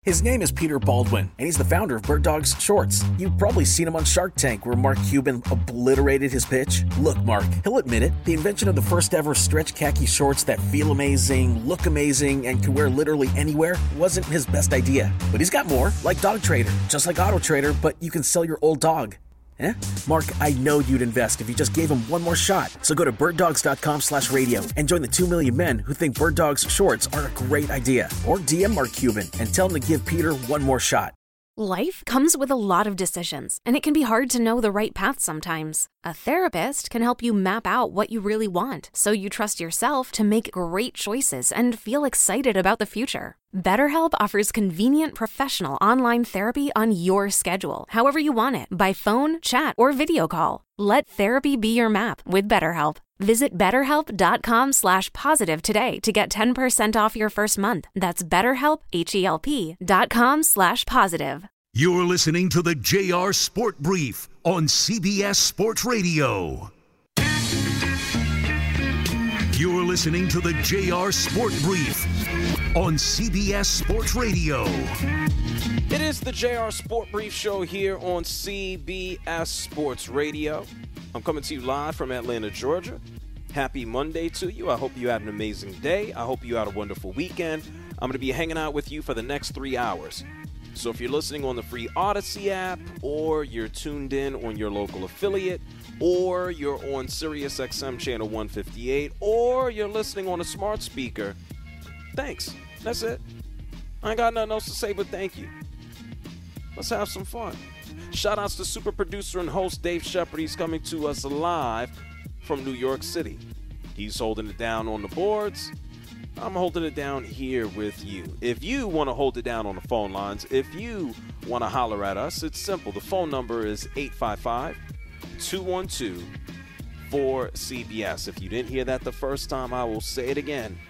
His name is Peter Baldwin, and he's the founder of Bird Dogs Shorts. You've probably seen him on Shark Tank, where Mark Cuban obliterated his pitch. Look, Mark, he'll admit it. The invention of the first ever stretch khaki shorts that feel amazing, look amazing, and can wear literally anywhere wasn't his best idea. But he's got more, like Dog Trader, just like Auto Trader, but you can sell your old dog. Eh? Mark, I know you'd invest if you just gave him one more shot. So go to birddogs.com/radio and join the 2 million men who think Bird Dogs shorts are a great idea. Or DM Mark Cuban and tell him to give Peter one more shot. Life comes with a lot of decisions, and it can be hard to know the right path sometimes. A therapist can help you map out what you really want, so you trust yourself to make great choices and feel excited about the future. BetterHelp offers convenient professional online therapy on your schedule, however you want it, by phone, chat, or video call. Let therapy be your map with BetterHelp. Visit BetterHelp.com/positive today to get 10% off your first month. That's BetterHelp, HELP.com/positive. You're listening to the JR Sport Brief on CBS Sports Radio. You're listening to the JR Sport Brief on CBS Sports Radio. It is the JR Sport Brief show here on CBS Sports Radio. I'm coming to you live from Atlanta, Georgia. Happy Monday to you. I hope you had an amazing day. I hope you had a wonderful weekend. I'm going to be hanging out with you for the next 3 hours. So if you're listening on the free Odyssey app, or you're tuned in on your local affiliate, or you're on SiriusXM channel 158, or you're listening on a smart speaker, thanks. That's it. I ain't got nothing else to say but thank you. Let's have some fun. Shout outs to super producer and host Dave Shepard. He's coming to us live from New York City. He's holding it down on the boards. I'm holding it down here with you. If you want to hold it down on the phone lines, if you want to holler at us, it's simple. The phone number is 855-212-4CBS. If you didn't hear that the first time, I will say it again.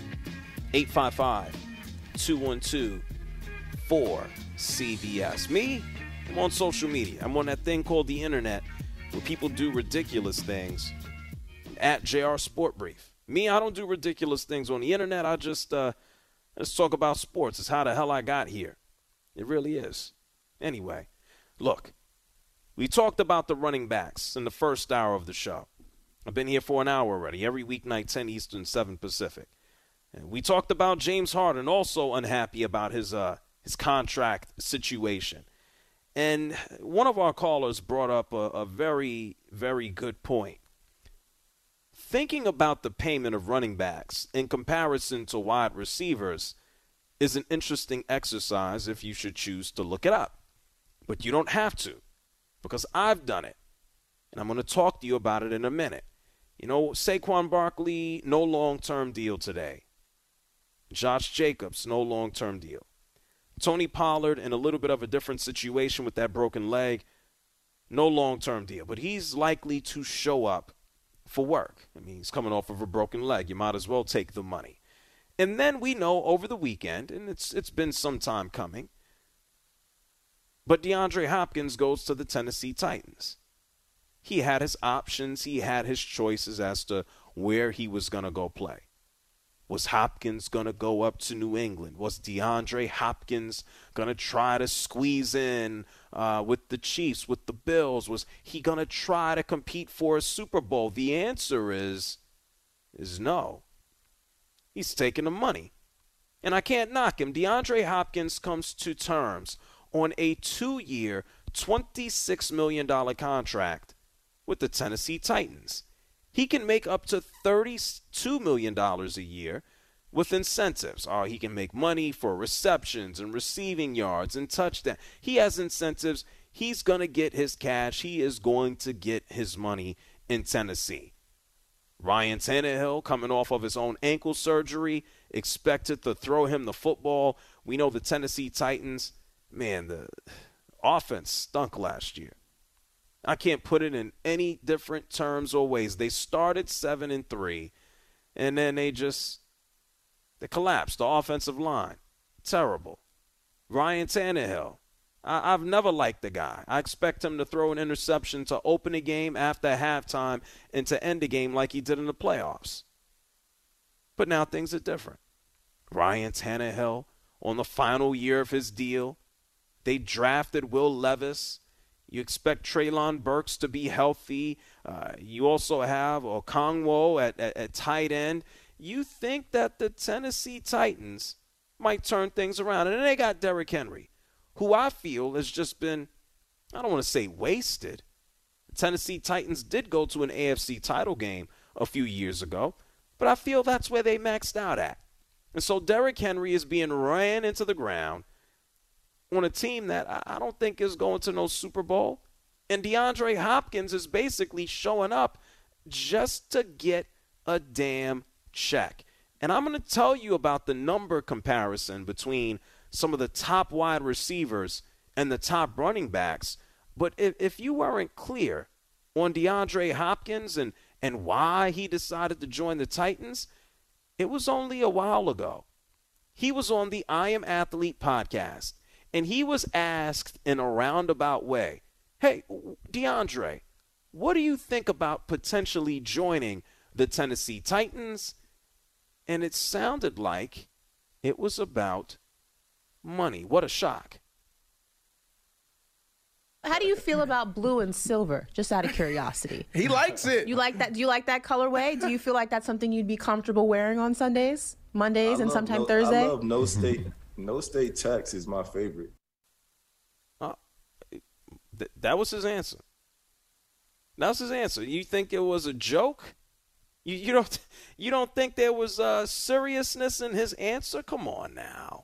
855-212-4CBS. Me, I'm on social media. I'm on that thing called the internet where people do ridiculous things. At JR Sport Brief. Me, I don't do ridiculous things on the internet. I just let's talk about sports. It's how the hell I got here. It really is. Anyway, look, we talked about the running backs in the first hour of the show. I've been here for an hour already, every weeknight, 10 Eastern, 7 Pacific. And we talked about James Harden, also unhappy about his contract situation. And one of our callers brought up a very, very good point. Thinking about the payment of running backs in comparison to wide receivers is an interesting exercise if you should choose to look it up. But you don't have to, because I've done it. And I'm going to talk to you about it in a minute. You know, Saquon Barkley, no long-term deal today. Josh Jacobs, no long-term deal. Tony Pollard, in a little bit of a different situation with that broken leg, no long-term deal. But he's likely to show up for work. I mean, he's coming off of a broken leg. You might as well take the money. And then we know over the weekend, and it's been some time coming, but DeAndre Hopkins goes to the Tennessee Titans. He had his options. He had his choices as to where he was going to go play. Was Hopkins going to go up to New England? Was DeAndre Hopkins going to try to squeeze in with the Chiefs, with the Bills? Was he going to try to compete for a Super Bowl? The answer is no. He's taking the money. And I can't knock him. DeAndre Hopkins comes to terms on a 2-year, $26 million contract with the Tennessee Titans. He can make up to $32 million a year with incentives. He can make money for receptions and receiving yards and touchdowns. He has incentives. He's going to get his cash. He is going to get his money in Tennessee. Ryan Tannehill, coming off of his own ankle surgery, expected to throw him the football. We know the Tennessee Titans, man, the offense stunk last year. I can't put it in any different terms or ways. They started 7-3, and then they collapsed. The offensive line, terrible. Ryan Tannehill, I've never liked the guy. I expect him to throw an interception to open a game after halftime and to end the game like he did in the playoffs. But now things are different. Ryan Tannehill on the final year of his deal. They drafted Will Levis. You expect Treylon Burks to be healthy. You also have Okongwu at tight end. You think that the Tennessee Titans might turn things around. And then they got Derrick Henry, who I feel has just been, I don't want to say wasted. The Tennessee Titans did go to an AFC title game a few years ago, but I feel that's where they maxed out at. And so Derrick Henry is being ran into the ground on a team that I don't think is going to no Super Bowl. And DeAndre Hopkins is basically showing up just to get a damn check. And I'm going to tell you about the number comparison between some of the top wide receivers and the top running backs. But if you weren't clear on DeAndre Hopkins and why he decided to join the Titans, it was only a while ago. He was on the I Am Athlete podcast, and he was asked in a roundabout way, hey, DeAndre, what do you think about potentially joining the Tennessee Titans? And it sounded like it was about money. What a shock. How do you feel about blue and silver, just out of curiosity? He likes it. You like that? Do you like that colorway? Do you feel like that's something you'd be comfortable wearing on Sundays, Mondays, and sometime Thursday? I love No State Tax is my favorite. That was his answer. That was his answer. You think it was a joke? You don't think there was seriousness in his answer? Come on now.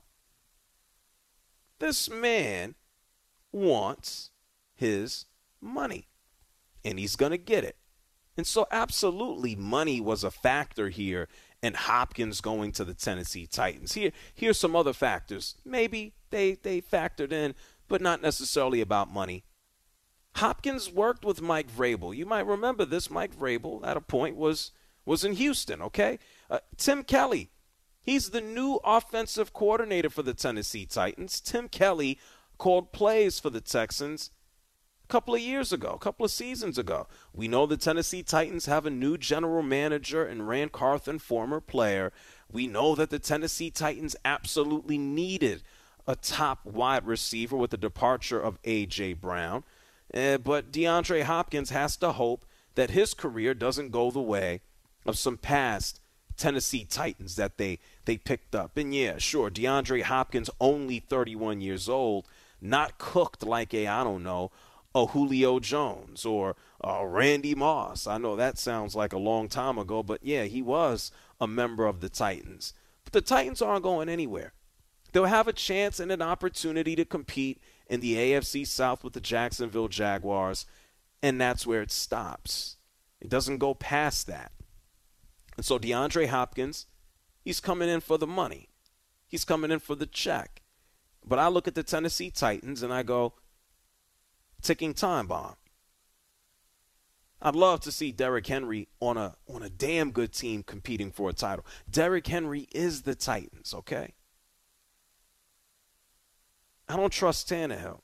This man wants his money, and he's going to get it. And so absolutely money was a factor here in Hopkins going to the Tennessee Titans. Here's some other factors. Maybe they factored in, but not necessarily about money. Hopkins worked with Mike Vrabel. You might remember this. Mike Vrabel at a point was in Houston, okay? Tim Kelly, he's the new offensive coordinator for the Tennessee Titans. Tim Kelly called plays for the Texans a couple of seasons ago. We know the Tennessee Titans have a new general manager in Ran Carthon, former player. We know that the Tennessee Titans absolutely needed a top wide receiver with the departure of A.J. Brown. But DeAndre Hopkins has to hope that his career doesn't go the way of some past Tennessee Titans that they picked up. And yeah, sure, DeAndre Hopkins only 31 years old, not cooked like a Julio Jones or Randy Moss. I know that sounds like a long time ago, but yeah, he was a member of the Titans. But the Titans aren't going anywhere. They'll have a chance and an opportunity to compete in the AFC South with the Jacksonville Jaguars, and that's where it stops. It doesn't go past that. And so DeAndre Hopkins, he's coming in for the money. He's coming in for the check. But I look at the Tennessee Titans and I go, ticking time bomb. I'd love to see Derrick Henry on a damn good team competing for a title. Derrick Henry is the Titans, okay? I don't trust Tannehill.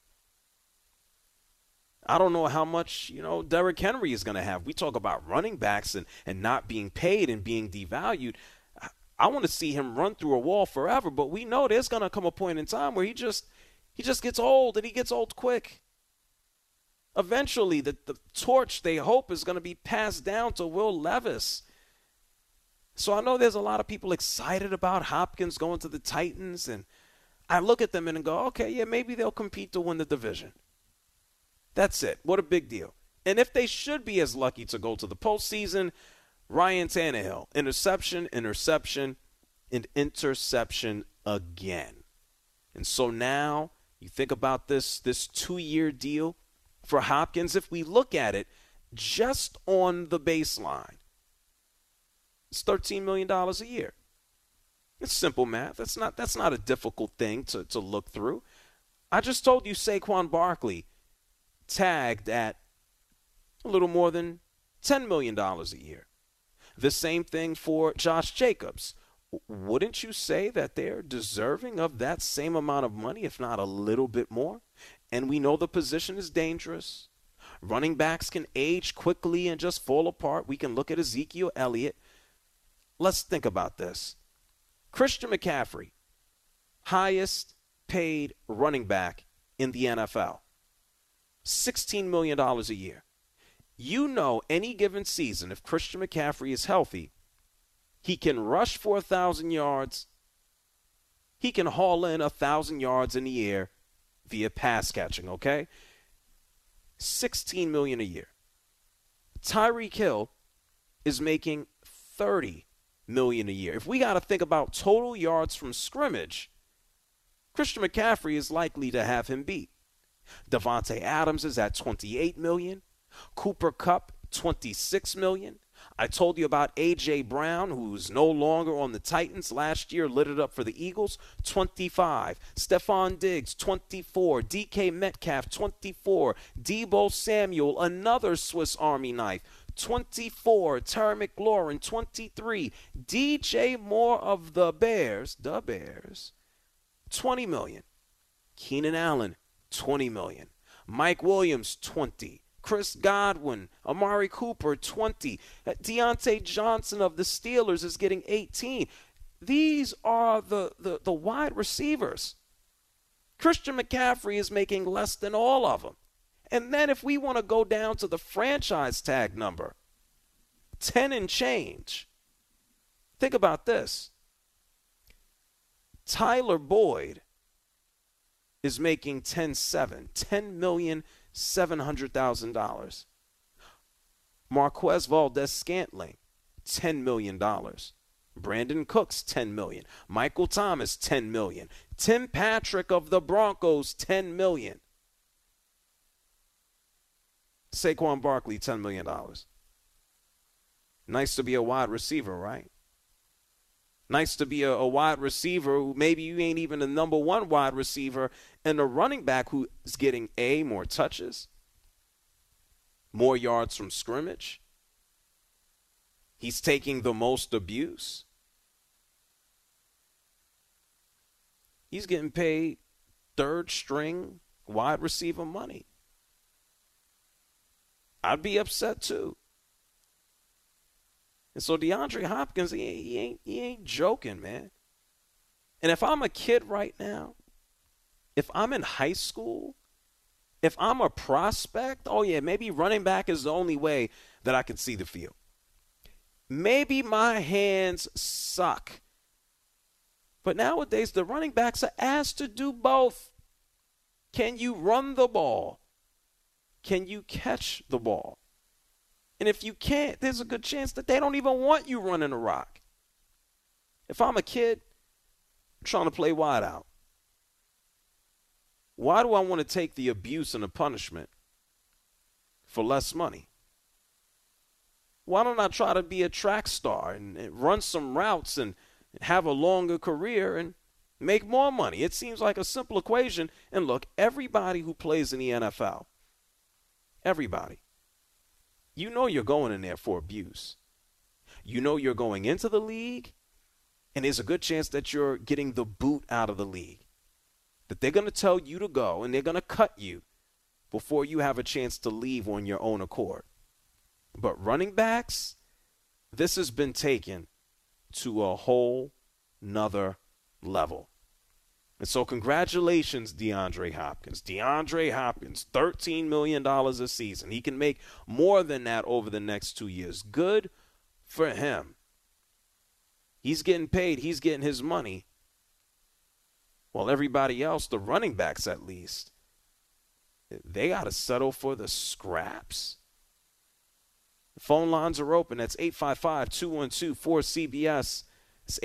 I don't know how much, Derrick Henry is going to have. We talk about running backs and not being paid and being devalued. I want to see him run through a wall forever, but we know there's going to come a point in time where he just gets old, and he gets old quick. Eventually, the torch, they hope, is going to be passed down to Will Levis. So I know there's a lot of people excited about Hopkins going to the Titans, and I look at them and go, okay, yeah, maybe they'll compete to win the division. That's it. What a big deal. And if they should be as lucky to go to the postseason, Ryan Tannehill, interception, and interception again. And so now you think about this 2-year deal for Hopkins. If we look at it just on the baseline, it's $13 million a year. It's simple math. That's not a difficult thing to look through. I just told you Saquon Barkley tagged at a little more than $10 million a year. The same thing for Josh Jacobs. Wouldn't you say that they're deserving of that same amount of money, if not a little bit more? And we know the position is dangerous. Running backs can age quickly and just fall apart. We can look at Ezekiel Elliott. Let's think about this. Christian McCaffrey, highest paid running back in the NFL. $16 million a year. You know, any given season, if Christian McCaffrey is healthy, he can rush for 1,000 yards. He can haul in 1,000 yards in the air via pass catching, okay? $16 million a year. Tyreek Hill is making $30 million a year. If we got to think about total yards from scrimmage, Christian McCaffrey is likely to have him beat. Devontae Adams is at $28 million. Cooper Kupp, $26 million. I told you about A.J. Brown, who's no longer on the Titans. Last year lit it up for the Eagles, 25. Stephon Diggs, 24. DK Metcalf, 24. Deebo Samuel, another Swiss Army knife, 24. Terry McLaurin, 23. DJ Moore of the Bears, $20 million. Keenan Allen, $20 million. Mike Williams, 20. Chris Godwin, Amari Cooper, 20. Deontay Johnson of the Steelers is getting 18. These are the wide receivers. Christian McCaffrey is making less than all of them. And then if we want to go down to the franchise tag number, 10 and change. Think about this. Tyler Boyd is making $10,700,000. Marquez Valdes-Scantling, $10 million. Brandon Cooks, $10 million. Michael Thomas, $10 million. Tim Patrick of the Broncos, $10 million. Saquon Barkley, $10 million. Nice to be a wide receiver, right? Nice to be a wide receiver who maybe you ain't even the number one wide receiver, and a running back who is getting more touches, more yards from scrimmage. He's taking the most abuse. He's getting paid third string wide receiver money. I'd be upset too. And so DeAndre Hopkins, he ain't joking, man. And if I'm a kid right now, if I'm in high school, if I'm a prospect, oh yeah, maybe running back is the only way that I can see the field. Maybe my hands suck. But nowadays, the running backs are asked to do both. Can you run the ball? Can you catch the ball? And if you can't, there's a good chance that they don't even want you running a rock. If I'm a kid trying to play wide out, why do I want to take the abuse and the punishment for less money? Why don't I try to be a track star and run some routes and have a longer career and make more money? It seems like a simple equation. And look, everybody who plays in the NFL, everybody, you know you're going in there for abuse. You know you're going into the league, and there's a good chance that you're getting the boot out of the league. That they're going to tell you to go, and they're going to cut you before you have a chance to leave on your own accord. But running backs, this has been taken to a whole nother level. And so congratulations, DeAndre Hopkins. DeAndre Hopkins, $13 million a season. He can make more than that over the next 2 years. Good for him. He's getting paid. He's getting his money. While everybody else, the running backs at least, they got to settle for the scraps. The phone lines are open. That's 855-212-4CBS. It's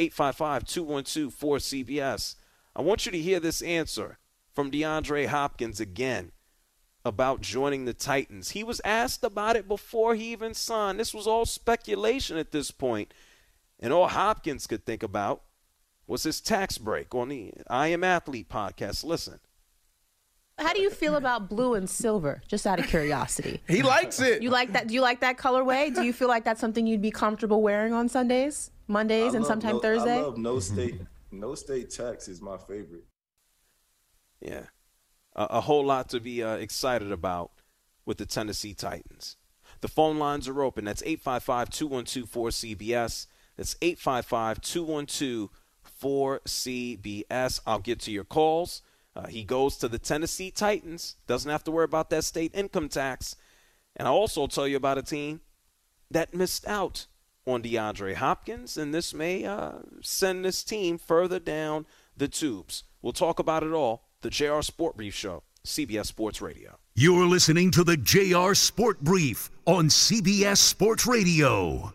855-212-4CBS. I want you to hear this answer from DeAndre Hopkins again about joining the Titans. He was asked about it before he even signed. This was all speculation at this point. And all Hopkins could think about was his tax break on the I Am Athlete podcast. Listen. How do you feel about blue and silver, just out of curiosity? He likes it. You like that? Do you like that colorway? Do you feel like that's something you'd be comfortable wearing on Sundays, Mondays, and sometime Thursday? I love no state. No state tax is my favorite. Yeah. A whole lot to be excited about with the Tennessee Titans. The phone lines are open. That's 855-212-4CBS. That's 855-212-4CBS. for CBS. I'll get to your calls. He goes to the Tennessee Titans. Doesn't have to worry about that state income tax. And I'll also tell you about a team that missed out on DeAndre Hopkins, and this may send this team further down the tubes. We'll talk about it all. The JR Sport Brief Show, CBS Sports Radio. You're listening to the JR Sport Brief on CBS Sports Radio.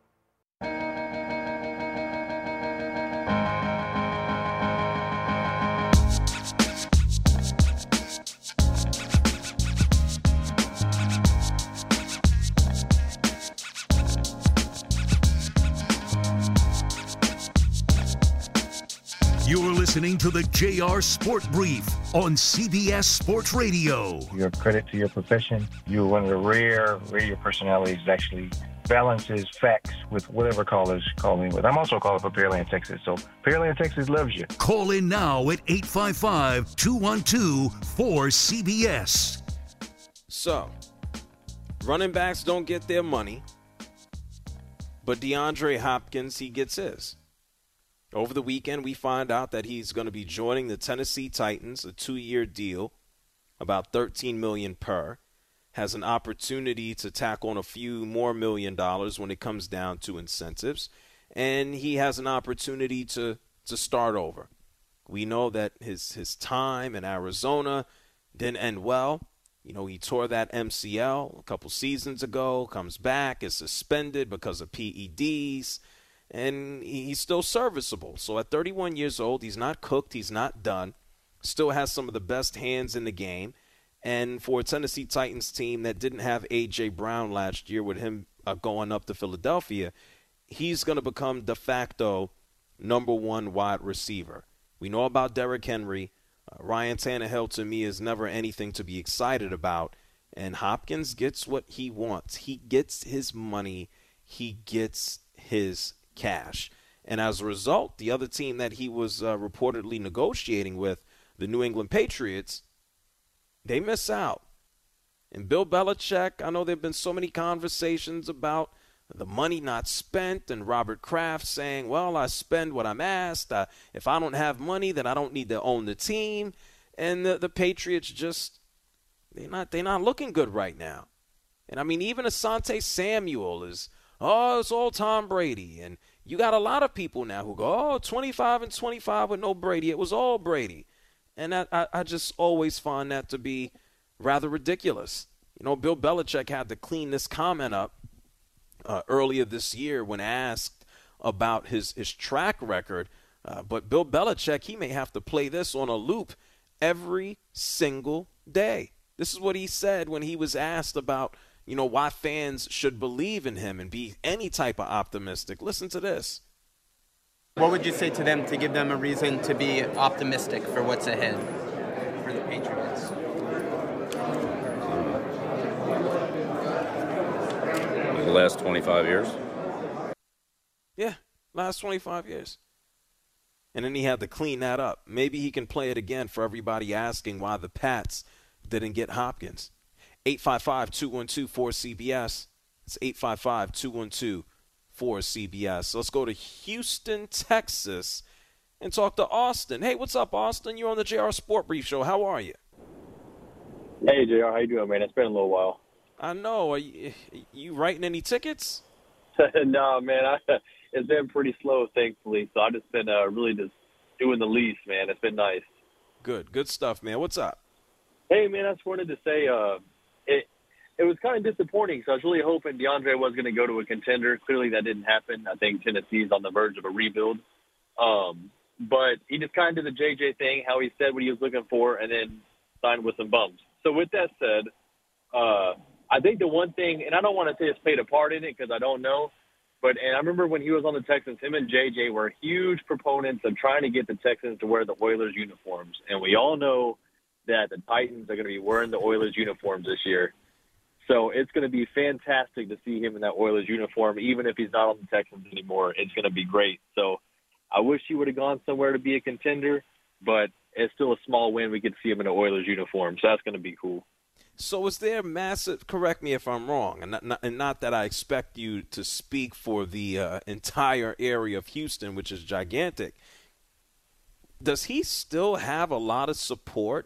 You're listening to the JR Sport Brief on CBS Sports Radio. You're a credit to your profession. You're one of the rare radio personalities that actually balances facts with whatever callers call in with. I'm also calling for Pearland, Texas, so Pearland, Texas loves you. Call in now at 855-212-4CBS. So, running backs don't get their money, but DeAndre Hopkins, he gets his. Over the weekend, we find out that he's going to be joining the Tennessee Titans, a 2-year deal, about $13 million per. Has an opportunity to tack on a few more $1 million when it comes down to incentives. And he has an opportunity to start over. We know that his time in Arizona didn't end well. You know, he tore that MCL a couple seasons ago, comes back, is suspended because of PEDs. And he's still serviceable. So at 31 years old, he's not cooked, he's not done. Still has some of the best hands in the game. And for a Tennessee Titans team that didn't have A.J. Brown last year with him going up to Philadelphia, he's going to become de facto number one wide receiver. We know about Derrick Henry. Ryan Tannehill, to me, is never anything to be excited about. And Hopkins gets what he wants. He gets his money. He gets his cash. And as a result, the other team that he was reportedly negotiating with, the New England Patriots, they miss out. And Bill Belichick, I know there have been so many conversations about the money not spent, and Robert Kraft saying, well, I spend what I'm asked. If I don't have money, then I don't need to own the team. And the Patriots just, they're not looking good right now. And I mean, even Asante Samuel is, it's all Tom Brady. And you got a lot of people now who go, 25-25 with no Brady. It was all Brady. And I just always find that to be rather ridiculous. You know, Bill Belichick had to clean this comment up earlier this year when asked about his track record. But Bill Belichick, he may have to play this on a loop every single day. This is what he said when he was asked about, you know, why fans should believe in him and be any type of optimistic. Listen to this. What would you say to them to give them a reason to be optimistic for what's ahead for the Patriots? The last 25 years? Yeah, last 25 years. And then he had to clean that up. Maybe he can play it again for everybody asking why the Pats didn't get Hopkins. 855-212-4CBS. It's 855-212-4CBS. Let's go to Houston, Texas, and talk to Austin. Hey, what's up, Austin? You're on the JR Sport Brief Show. How are you? Hey, JR. How you doing, man? It's been a little while. I know. Are you writing any tickets? No, man. It's been pretty slow, thankfully. So I've just been really just doing the least, man. It's been nice. Good stuff, man. What's up? Hey, man, I just wanted to say it was kind of disappointing. So I was really hoping DeAndre was going to go to a contender. Clearly that didn't happen. I think Tennessee's on the verge of a rebuild. But he just kind of did the JJ thing, how he said what he was looking for, and then signed with some bums. So with that said, I think the one thing, and I don't want to say it's played a part in it because I don't know, and I remember when he was on the Texans, him and JJ were huge proponents of trying to get the Texans to wear the Oilers uniforms. And we all know that the Titans are going to be wearing the Oilers uniforms this year. So it's going to be fantastic to see him in that Oilers uniform, even if he's not on the Texans anymore. It's going to be great. So I wish he would have gone somewhere to be a contender, but it's still a small win. We could see him in an Oilers uniform, so that's going to be cool. So is there massive – correct me if I'm wrong, and not that I expect you to speak for the entire area of Houston, which is gigantic. does he still have a lot of support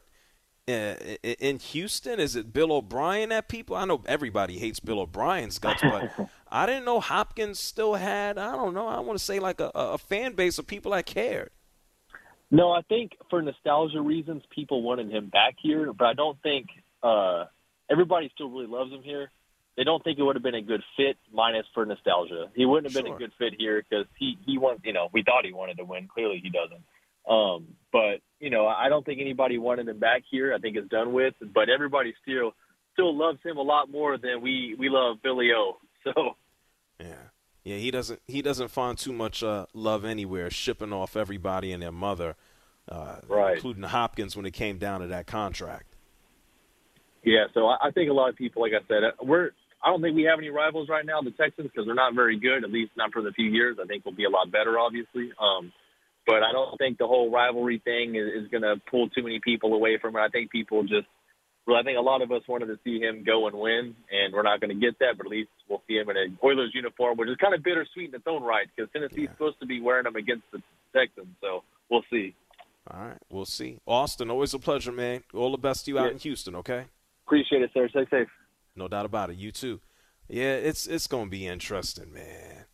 in Houston? Is it Bill O'Brien that people? I know everybody hates Bill O'Brien's guts, but I didn't know Hopkins still had, I don't know, I want to say like a fan base of people that cared. No, I think for nostalgia reasons, people wanted him back here, but I don't think everybody still really loves him here. They don't think it would have been a good fit, minus for nostalgia. He wouldn't have been a good fit here because he won. We thought he wanted to win. Clearly, he doesn't. But I don't think anybody wanted him back here. I think it's done with. But everybody still loves him a lot more than we love Billy O. So yeah, he doesn't find too much love anywhere, shipping off everybody and their mother, right, including Hopkins when it came down to that contract. Yeah, so I think a lot of people, like I said, I don't think we have any rivals right now, the Texans, because they're not very good, at least not for the few years. I think we'll be a lot better, obviously. But I don't think the whole rivalry thing is going to pull too many people away from it. I think I think a lot of us wanted to see him go and win, and we're not going to get that, but at least we'll see him in an Oilers uniform, which is kind of bittersweet in its own right, because Tennessee's supposed to be wearing them against the Texans, so we'll see. All right, we'll see. Austin, always a pleasure, man. All the best to you out in Houston, okay? Appreciate it, sir. Stay safe. No doubt about it. You too. Yeah, it's going to be interesting, man.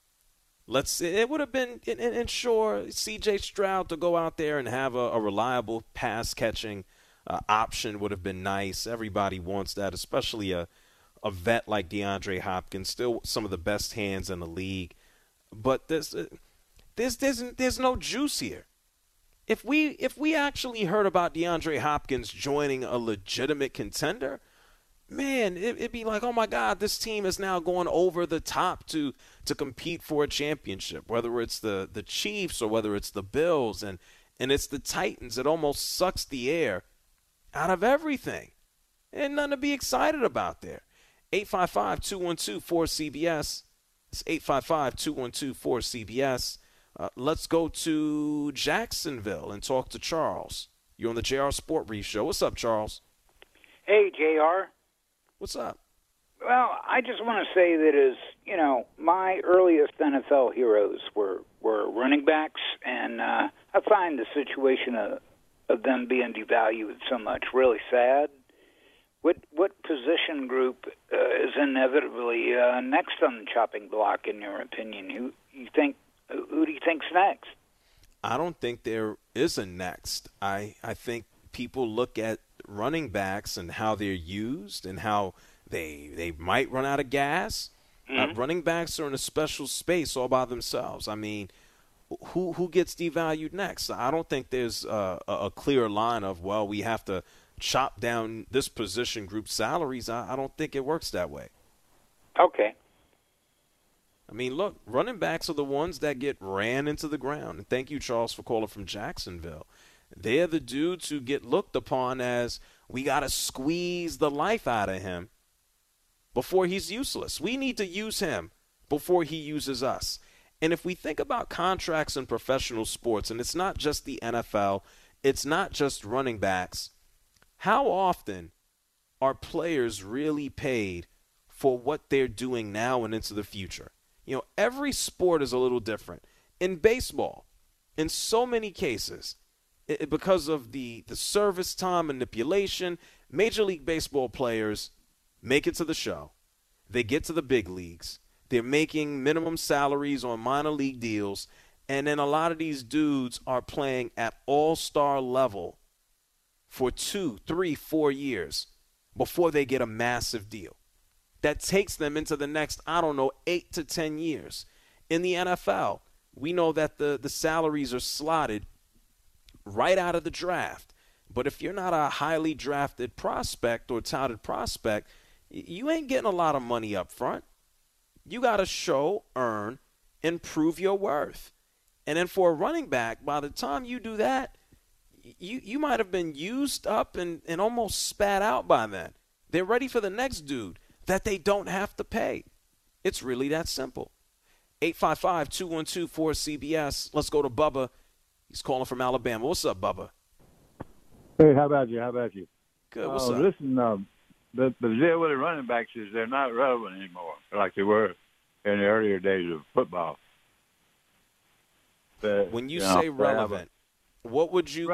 It would have been, and sure, C.J. Stroud to go out there and have a reliable pass-catching option would have been nice. Everybody wants that, especially a vet like DeAndre Hopkins, still some of the best hands in the league. But there's no juice here. If we actually heard about DeAndre Hopkins joining a legitimate contender, man, it'd be like, oh my God, this team is now going over the top to compete for a championship, whether it's the Chiefs or whether it's the Bills and it's the Titans. It almost sucks the air out of everything. And nothing to be excited about there. 855-212-4CBS. It's 855-212-4CBS. Let's go to Jacksonville and talk to Charles. You're on the JR Sport Brief Show. What's up, Charles? Hey, JR. What's up? Well, I just want to say that my earliest NFL heroes were running backs, and I find the situation of them being devalued so much really sad. What position group is inevitably next on the chopping block, in your opinion? Who do you think's next? I don't think there is a next. I think people look at running backs and how they're used and how they might run out of gas. Mm-hmm. Running backs are in a special space all by themselves. I mean, who gets devalued next? I don't think there's a clear line of, well, we have to chop down this position group's salaries. I don't think it works that way. Okay. I mean, look, running backs are the ones that get ran into the ground. And thank you, Charles, for calling from Jacksonville. They're the dudes who get looked upon as, we got to squeeze the life out of him before he's useless. We need to use him before he uses us. And if we think about contracts in professional sports, and it's not just the NFL, it's not just running backs, how often are players really paid for what they're doing now and into the future? Every sport is a little different. In baseball, in so many cases, because of the service time manipulation, Major League Baseball players make it to the show. They get to the big leagues. They're making minimum salaries on minor league deals. And then a lot of these dudes are playing at all-star level for 2, 3, 4 years before they get a massive deal. That takes them into the next, 8 to 10 years. In the NFL, we know that the salaries are slotted right out of the draft. But if you're not a highly drafted prospect or touted prospect, you ain't getting a lot of money up front. You got to show, earn, and prove your worth. And then for a running back, by the time you do that, you might have been used up and almost spat out by then. They're ready for the next dude that they don't have to pay. It's really that simple. 855-212-4CBS. Let's go to Bubba. He's calling from Alabama. What's up, Bubba? Hey, how about you? Good. What's up? Listen, the deal with the running backs is they're not relevant anymore like they were in the earlier days of football. When you say relevant, What would you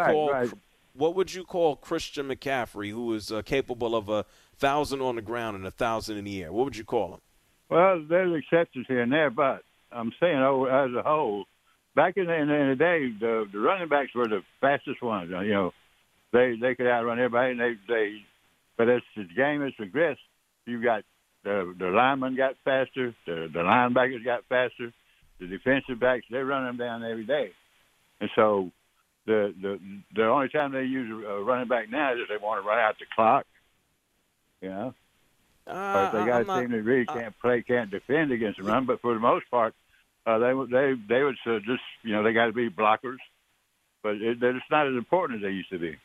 call Christian McCaffrey, who is capable of 1,000 on the ground and 1,000 in the air? What would you call him? Well, there's exceptions here and there, but I'm saying as a whole, back in the day, the running backs were the fastest ones. You know, they could outrun everybody, and but as the game has progressed, you've got the linemen got faster, the linebackers got faster, the defensive backs, they run them down every day. And so the only time they use a running back now is if they want to run out the clock, you know. Or if they got a team that really can't defend against the run. But for the most part, they would just, you know, they got to be blockers. But they're just not as important as they used to be.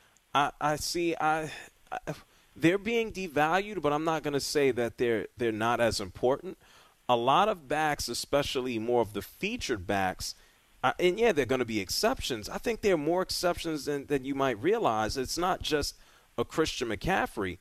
I see. They're being devalued, but I'm not going to say that they're not as important. A lot of backs, especially more of the featured backs, and yeah, they're going to be exceptions. I think there are more exceptions than you might realize. It's not just a Christian McCaffrey.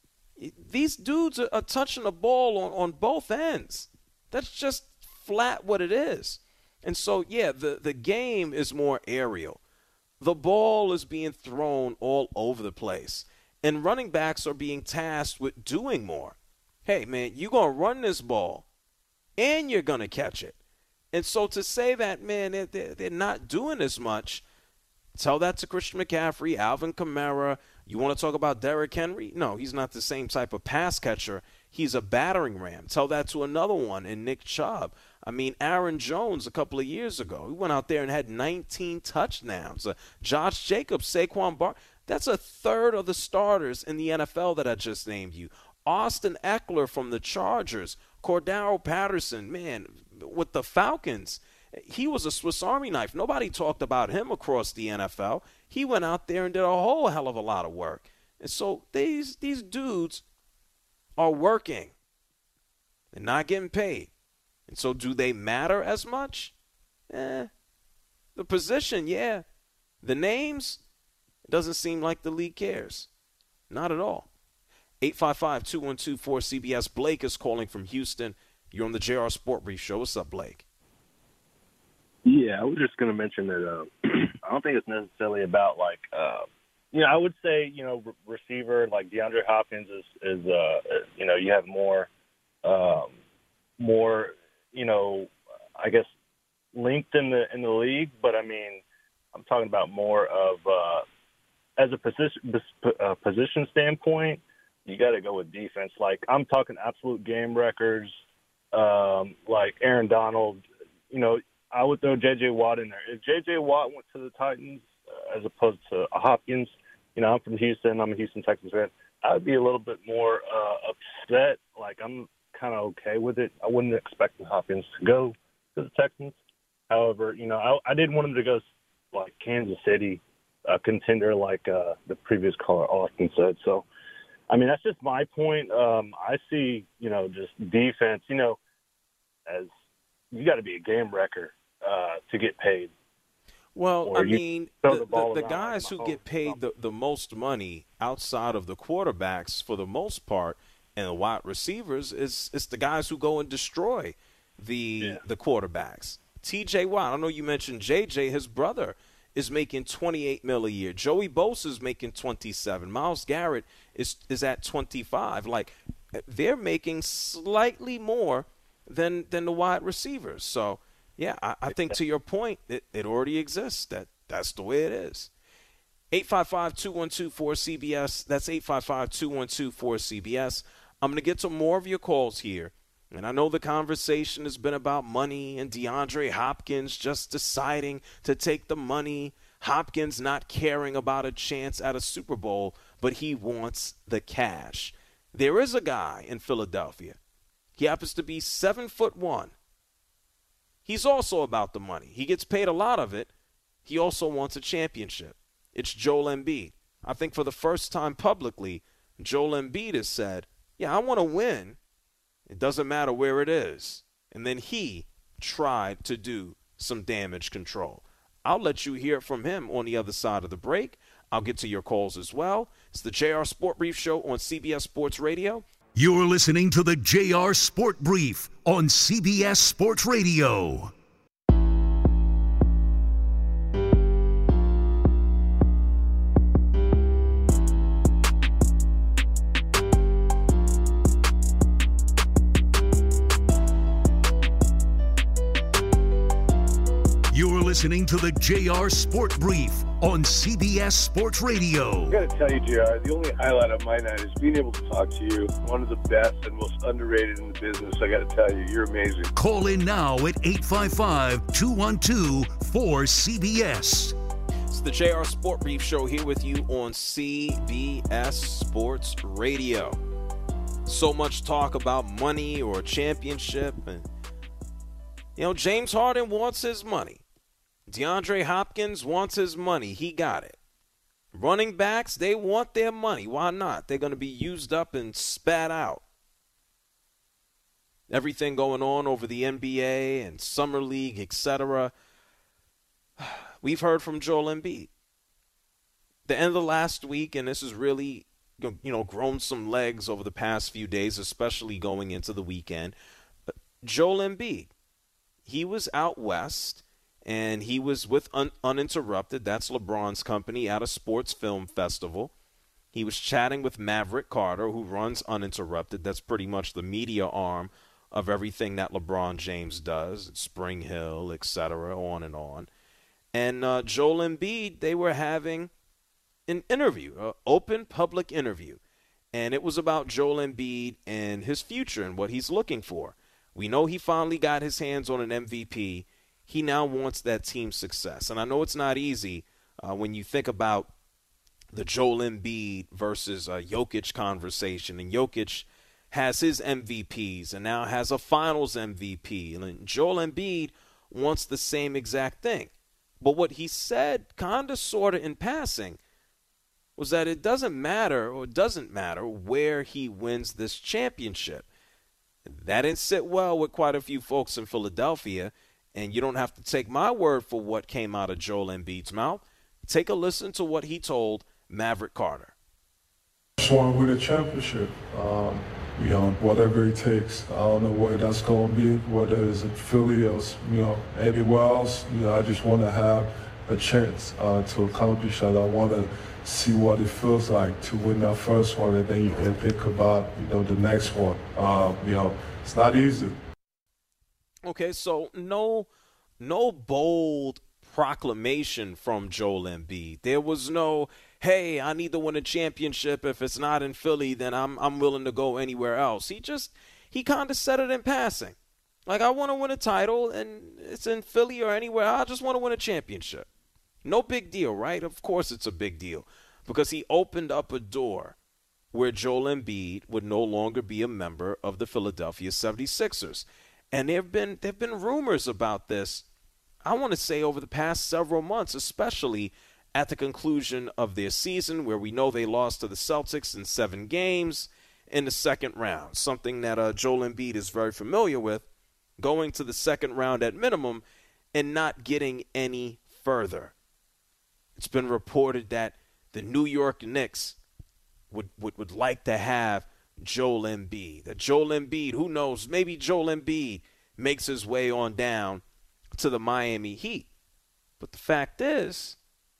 These dudes are touching the ball on both ends. That's just flat what it is. And so, yeah, the game is more aerial. The ball is being thrown all over the place. And running backs are being tasked with doing more. Hey, man, you're going to run this ball, and you're going to catch it. And so to say that, man, they're not doing as much, tell that to Christian McCaffrey, Alvin Kamara. You want to talk about Derrick Henry? No, he's not the same type of pass catcher. He's a battering ram. Tell that to another one in Nick Chubb. I mean, Aaron Jones a couple of years ago, he went out there and had 19 touchdowns. Josh Jacobs, Saquon Barkley. That's a third of the starters in the NFL that I just named you. Austin Eckler from the Chargers. Cordero Patterson, man, with the Falcons. He was a Swiss Army knife. Nobody talked about him across the NFL. He went out there and did a whole hell of a lot of work. And so these dudes are working and not getting paid. And so do they matter as much? The position, yeah. The names, it doesn't seem like the league cares. Not at all. 855-212-4CBS. Blake is calling from Houston. You're on the JR Sport Brief Show. What's up, Blake? Yeah, I was just going to mention that I don't think it's necessarily about, like, I would say, receiver like DeAndre Hopkins is you have more, I guess, linked in the league. But, I mean, I'm talking about more of as a position standpoint, you got to go with defense. Like, I'm talking absolute game records, like Aaron Donald, I would throw J.J. Watt in there. If J.J. Watt went to the Titans as opposed to Hopkins, I'm from Houston. I'm a Houston Texans fan. I would be a little bit more upset. Like, I'm kind of okay with it. I wouldn't expect Hopkins to go to the Texans. However, I did want him to go like Kansas City, a contender like the previous caller Austin said. So, I mean, that's just my point. I see, just defense, as you got to be a game wrecker to get paid. Well, I mean, the guys who get paid the most money outside of the quarterbacks for the most part and the wide receivers is the guys who go and destroy the quarterbacks. T.J. Watt, I know you mentioned J.J., his brother is making $28 million a year. Joey Bosa is making $27. Myles Garrett is at $25. Like, they're making slightly more than the wide receivers. So, yeah, I think to your point, it already exists. That's the way it is. 855-212-4CBS. That's 855-212-4CBS. I'm going to get to more of your calls here. And I know the conversation has been about money and DeAndre Hopkins just deciding to take the money. Hopkins not caring about a chance at a Super Bowl, but he wants the cash. There is a guy in Philadelphia. He happens to be 7'1". He's also about the money. He gets paid a lot of it. He also wants a championship. It's Joel Embiid. I think for the first time publicly, Joel Embiid has said, yeah, I want to win. It doesn't matter where it is. And then he tried to do some damage control. I'll let you hear from him on the other side of the break. I'll get to your calls as well. It's the JR Sport Brief Show on CBS Sports Radio. You're listening to the JR Sport Brief on CBS Sports Radio. listening to the JR Sport Brief on CBS Sports Radio. I got to tell you, JR, the only highlight of my night is being able to talk to you. One of the best and most underrated in the business. I got to tell you, you're amazing. Call in now at 855-212-4CBS. It's the JR Sport Brief Show here with you on CBS Sports Radio. So much talk about money or a championship. And, James Harden wants his money. DeAndre Hopkins wants his money. He got it. Running backs, they want their money. Why not? They're going to be used up and spat out. Everything going on over the NBA and Summer League, etc. We've heard from Joel Embiid. The end of the last week, and this has really, grown some legs over the past few days, especially going into the weekend. Joel Embiid, he was out west. And he was with Uninterrupted, that's LeBron's company, at a sports film festival. He was chatting with Maverick Carter, who runs Uninterrupted. That's pretty much the media arm of everything that LeBron James does, Spring Hill, etc., on and on. And Joel Embiid, they were having an interview, an open public interview. And it was about Joel Embiid and his future and what he's looking for. We know he finally got his hands on an MVP. He now wants that team success. And I know it's not easy when you think about the Joel Embiid versus Jokic conversation. And Jokic has his MVPs and now has a finals MVP. And Joel Embiid wants the same exact thing. But what he said kind of sort of in passing was that it doesn't matter where he wins this championship. That didn't sit well with quite a few folks in Philadelphia. And you don't have to take my word for what came out of Joel Embiid's mouth. Take a listen to what he told Maverick Carter. Just want to win a championship. Whatever it takes. I don't know where that's going to be, whether it's in Philly or, anywhere else. I just want to have a chance to accomplish that. I want to see what it feels like to win that first one, and then you can think about, the next one. It's not easy. Okay, so no bold proclamation from Joel Embiid. There was no, hey, I need to win a championship. If it's not in Philly, then I'm willing to go anywhere else. He kind of said it in passing. Like, I want to win a title, and it's in Philly or anywhere. I just want to win a championship. No big deal, right? Of course it's a big deal because he opened up a door where Joel Embiid would no longer be a member of the Philadelphia 76ers. And there have been rumors about this, I want to say, over the past several months, especially at the conclusion of their season, where we know they lost to the Celtics in 7 games in the second round, something that Joel Embiid is very familiar with, going to the second round at minimum and not getting any further. It's been reported that the New York Knicks would like to have Joel Embiid. That Joel Embiid, who knows, maybe Joel Embiid makes his way on down to the Miami Heat. But the fact is,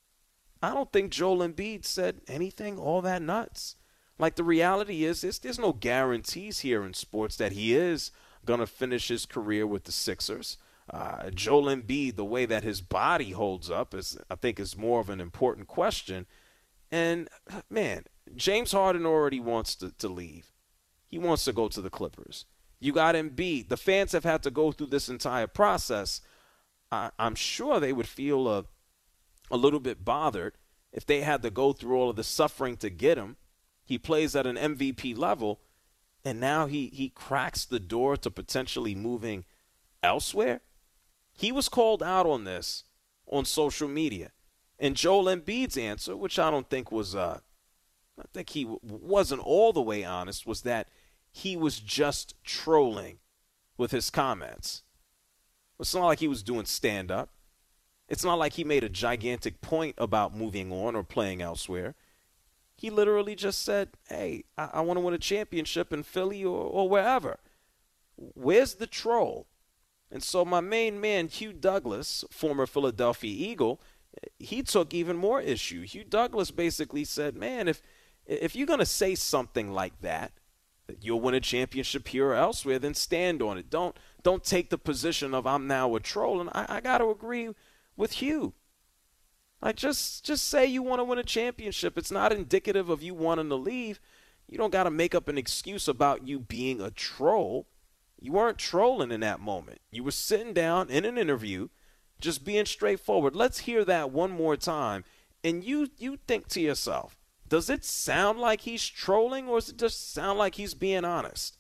I don't think Joel Embiid said anything all that nuts. Like, the reality is there's no guarantees here in sports that he is going to finish his career with the Sixers. Joel Embiid, the way that his body holds up, I think is more of an important question. And, man, James Harden already wants to leave. He wants to go to the Clippers. You got Embiid. The fans have had to go through this entire process. I'm sure they would feel a little bit bothered if they had to go through all of the suffering to get him. He plays at an MVP level, and now he cracks the door to potentially moving elsewhere. He was called out on this on social media. And Joel Embiid's answer, which I don't think was I think he wasn't all the way honest, was that he was just trolling with his comments. It's not like he was doing stand-up. It's not like he made a gigantic point about moving on or playing elsewhere. He literally just said, hey, I want to win a championship in Philly or wherever. Where's the troll? And so my main man, Hugh Douglas, former Philadelphia Eagle, he took even more issue. Hugh Douglas basically said, man, if you're going to say something like that you'll win a championship here or elsewhere, then stand on it. Don't take the position of I'm now a troll. And I got to agree with Hugh. Like, just say you want to win a championship. It's not indicative of you wanting to leave. You don't got to make up an excuse about you being a troll. You weren't trolling in that moment. You were sitting down in an interview, just being straightforward. Let's hear that one more time. And you think to yourself, does it sound like he's trolling, or does it just sound like he's being honest?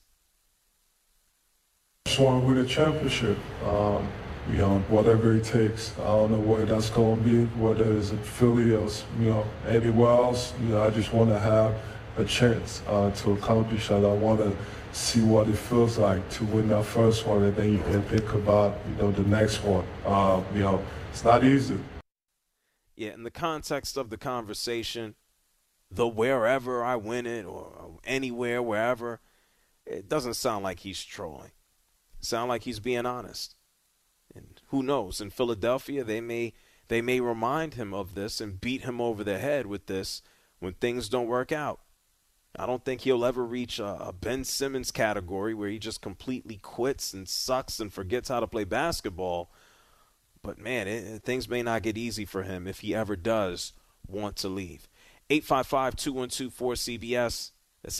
Just want to win a championship. Whatever it takes. I don't know where that's going to be, whether it's in Philly or, anywhere else. I just want to have a chance to accomplish that. I want to see what it feels like to win that first one, and then you can think about, the next one. It's not easy. Yeah, in the context of the conversation, the wherever I win it or anywhere, wherever, it doesn't sound like he's trolling. It sounds like he's being honest. And who knows? In Philadelphia, they may remind him of this and beat him over the head with this when things don't work out. I don't think he'll ever reach a Ben Simmons category where he just completely quits and sucks and forgets how to play basketball. But, man, things may not get easy for him if he ever does want to leave. 855-212-4CBS. That's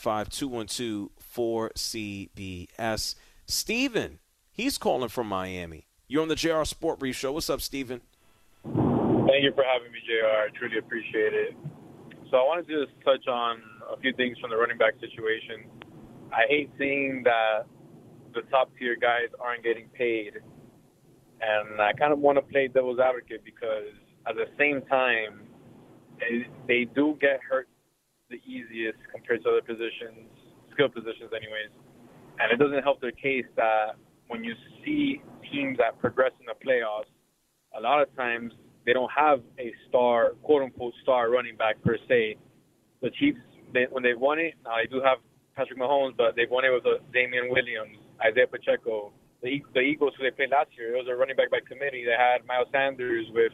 855-212-4CBS. Steven, he's calling from Miami. You're on the JR Sport Brief Show. What's up, Steven? Thank you for having me, JR. I truly appreciate it. So I wanted to just touch on a few things from the running back situation. I hate seeing that the top-tier guys aren't getting paid. And I kind of want to play devil's advocate because at the same time, they do get hurt the easiest compared to other positions, skill positions anyways. And it doesn't help their case that when you see teams that progress in the playoffs, a lot of times they don't have a star, quote-unquote star running back per se. The Chiefs, when they won it, now they do have Patrick Mahomes, but they've won it with Damian Williams, Isaiah Pacheco. The Eagles, who they played last year, it was a running back by committee. They had Miles Sanders with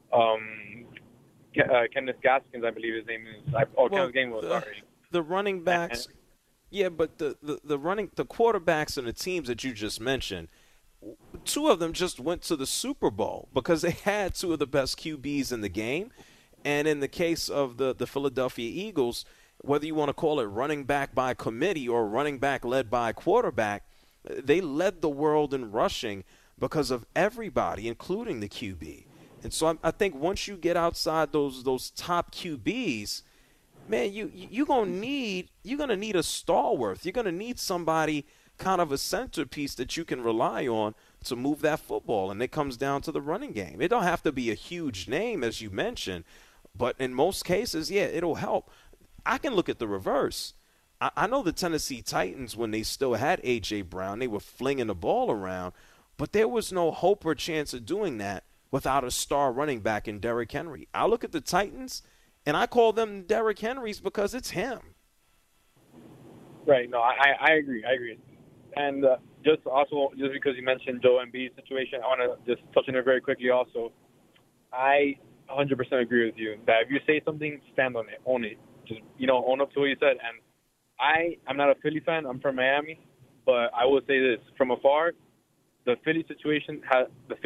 Kenneth Gaskins, I believe his name is. Kenneth Gainwell, sorry. The running backs, yeah, but the quarterbacks and the teams that you just mentioned, two of them just went to the Super Bowl because they had two of the best QBs in the game. And in the case of the Philadelphia Eagles, whether you want to call it running back by committee or running back led by quarterback, they led the world in rushing because of everybody, including the QB. And so I think once you get outside those top QBs, man, you're gonna need a stalwart. You're gonna need somebody, kind of a centerpiece that you can rely on to move that football. And it comes down to the running game. It don't have to be a huge name, as you mentioned, but in most cases, yeah, it'll help. I can look at the reverse. I know the Tennessee Titans, when they still had A.J. Brown, they were flinging the ball around, but there was no hope or chance of doing that without a star running back in Derrick Henry. I look at the Titans, and I call them Derrick Henrys because it's him. Right. No, I agree. And just because you mentioned Joe Embiid's situation, I want to just touch on it very quickly also. I 100% agree with you that if you say something, stand on it, own it. Just, own up to what you said. And I'm not a Philly fan. I'm from Miami. But I will say this. From afar, the Philly situation has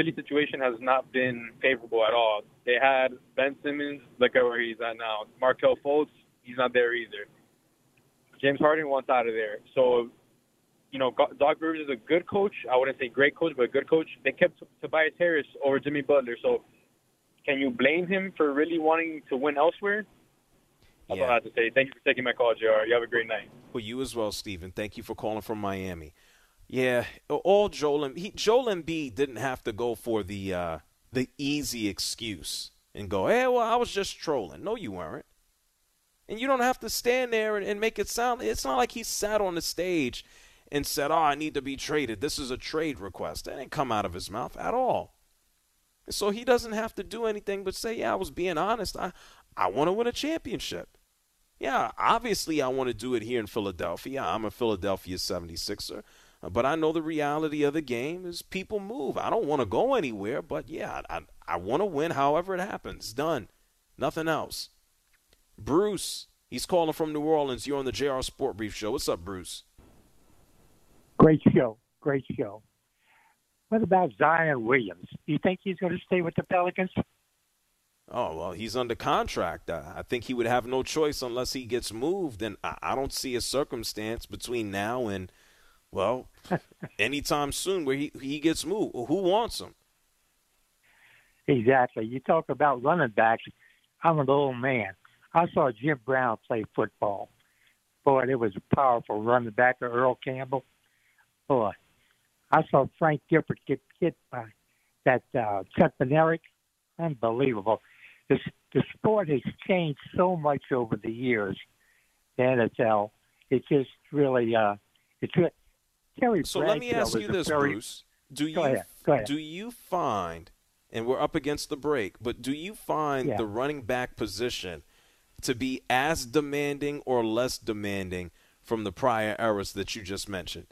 not been favorable at all. They had Ben Simmons, look at where he's at now. Markelle Fultz, he's not there either. James Harden wants out of there. So, Doc Rivers is a good coach. I wouldn't say great coach, but a good coach. They kept Tobias Harris over Jimmy Butler. So can you blame him for really wanting to win elsewhere? That's all I have to say. Thank you for taking my call, JR. You have a great night. Well, you as well, Steven. Thank you for calling from Miami. Yeah, Joel Embiid didn't have to go for the easy excuse and go, hey, well, I was just trolling. No, you weren't. And you don't have to stand there and make it sound – it's not like he sat on the stage and said, I need to be traded. This is a trade request. That didn't come out of his mouth at all. So he doesn't have to do anything but say, I was being honest. I want to win a championship. Yeah, obviously I want to do it here in Philadelphia. I'm a Philadelphia 76er. But I know the reality of the game is people move. I don't want to go anywhere, but, yeah, I want to win however it happens. Done. Nothing else. Bruce, he's calling from New Orleans. You're on the JR Sport Brief Show. What's up, Bruce? Great show. What about Zion Williams? Do you think he's going to stay with the Pelicans? Oh, well, he's under contract. I think he would have no choice unless he gets moved, and I don't see a circumstance between now and, well, anytime soon where he gets moved. Who wants him? Exactly. You talk about running backs. I'm an old man. I saw Jim Brown play football. Boy, it was a powerful running back, Earl Campbell. Boy, I saw Frank Gifford get hit by that Chuck Bednarik. Unbelievable. The sport has changed so much over the years. The NFL, it's just really, Terry So let me ask you this, Bruce. Go ahead. Do you find, and we're up against the break, but do you find the running back position to be as demanding or less demanding from the prior eras that you just mentioned?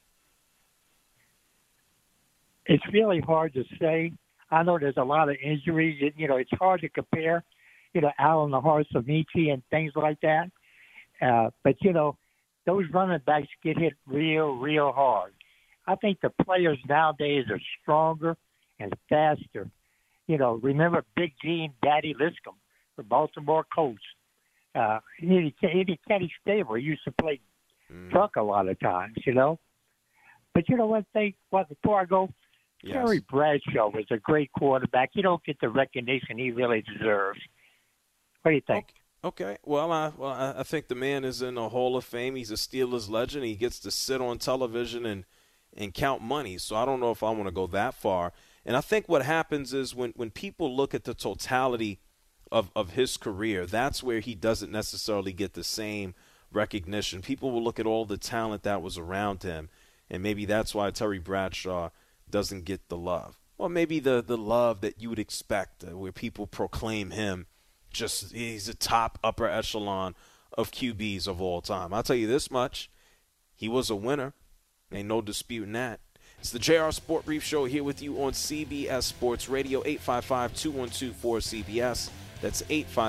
It's really hard to say. I know there's a lot of injuries. It's hard to compare, Alan Harsomici and things like that. But, those running backs get hit real, real hard. I think the players nowadays are stronger and faster. Remember Big Gene Daddy Liscombe, the Baltimore Colts. Kenny Stabler used to play truck a lot of times, But before I go, yes. Terry Bradshaw was a great quarterback. You don't get the recognition he really deserves. What do you think? Okay. Well, I think the man is in the Hall of Fame. He's a Steelers legend. He gets to sit on television and count money. So I don't know if I want to go that far. And I think what happens is when people look at the totality of his career, that's where he doesn't necessarily get the same recognition. People will look at all the talent that was around him, and maybe that's why Terry Bradshaw doesn't get the love. Or maybe the love that you would expect where people proclaim him he's a top upper echelon of QBs of all time. I'll tell you this much. He was a winner. Ain't no disputing that. It's the JR Sport Brief Show here with you on CBS Sports Radio, 855-212-4CBS. That's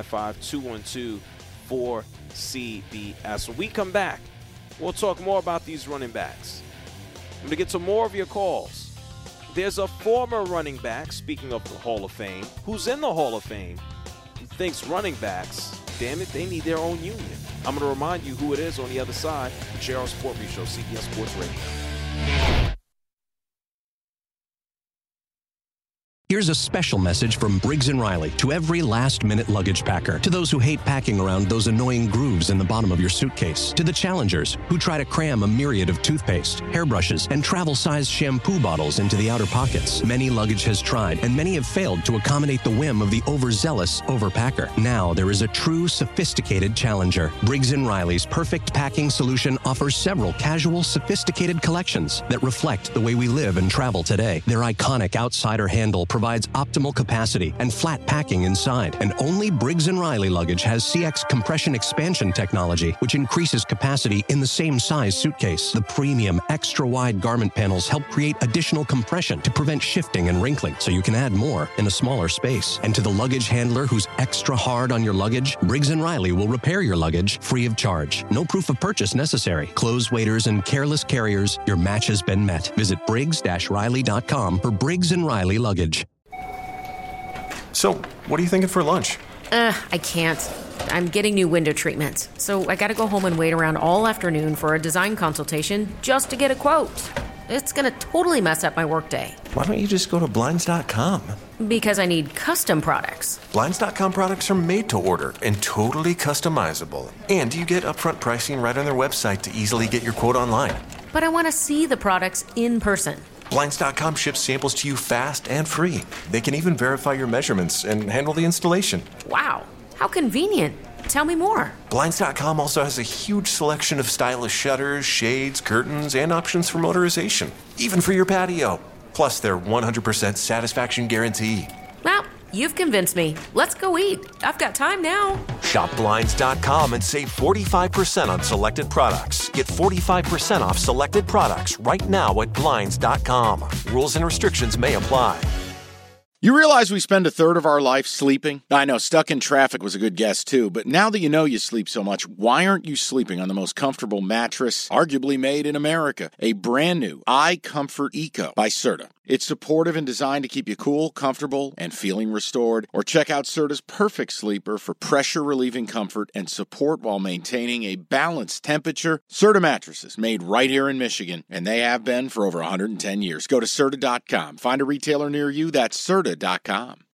855-212-4CBS. When we come back, we'll talk more about these running backs. I'm going to get to more of your calls. There's a former running back, speaking of the Hall of Fame, who's in the Hall of Fame, who thinks running backs, damn it, they need their own union. I'm going to remind you who it is on the other side. The JR Sport Brief Show, CBS Sports Radio. Here's a special message from Briggs & Riley to every last-minute luggage packer, to those who hate packing around those annoying grooves in the bottom of your suitcase, to the challengers who try to cram a myriad of toothpaste, hairbrushes, and travel-sized shampoo bottles into the outer pockets. Many luggage has tried, and many have failed to accommodate the whim of the overzealous overpacker. Now there is a true sophisticated challenger. Briggs & Riley's perfect packing solution offers several casual, sophisticated collections that reflect the way we live and travel today. Their iconic outsider handle provides optimal capacity and flat packing inside. And only Briggs & Riley luggage has CX compression expansion technology, which increases capacity in the same size suitcase. The premium extra-wide garment panels help create additional compression to prevent shifting and wrinkling, so you can add more in a smaller space. And to the luggage handler who's extra hard on your luggage, Briggs & Riley will repair your luggage free of charge. No proof of purchase necessary. Clothes waiters and careless carriers, your match has been met. Visit Briggs-Riley.com for Briggs & Riley luggage. So, what are you thinking for lunch? I can't. I'm getting new window treatments, so I gotta go home and wait around all afternoon for a design consultation just to get a quote. It's gonna totally mess up my workday. Why don't you just go to Blinds.com? Because I need custom products. Blinds.com products are made to order and totally customizable. And you get upfront pricing right on their website to easily get your quote online. But I want to see the products in person. Blinds.com ships samples to you fast and free. They can even verify your measurements and handle the installation. Wow, how convenient. Tell me more. Blinds.com also has a huge selection of stylish shutters, shades, curtains, and options for motorization, even for your patio. Plus their 100% satisfaction guarantee. Well, you've convinced me. Let's go eat. I've got time now. Shop Blinds.com and save 45% on selected products. Get 45% off selected products right now at Blinds.com. Rules and restrictions may apply. You realize we spend a third of our life sleeping? I know, stuck in traffic was a good guess too, but now that you know you sleep so much, why aren't you sleeping on the most comfortable mattress, arguably made in America? A brand new iComfort Eco by Serta. It's supportive and designed to keep you cool, comfortable, and feeling restored. Or check out Serta's Perfect Sleeper for pressure-relieving comfort and support while maintaining a balanced temperature. Serta mattresses made right here in Michigan, and they have been for over 110 years. Go to Serta.com. Find a retailer near you. That's Serta.com.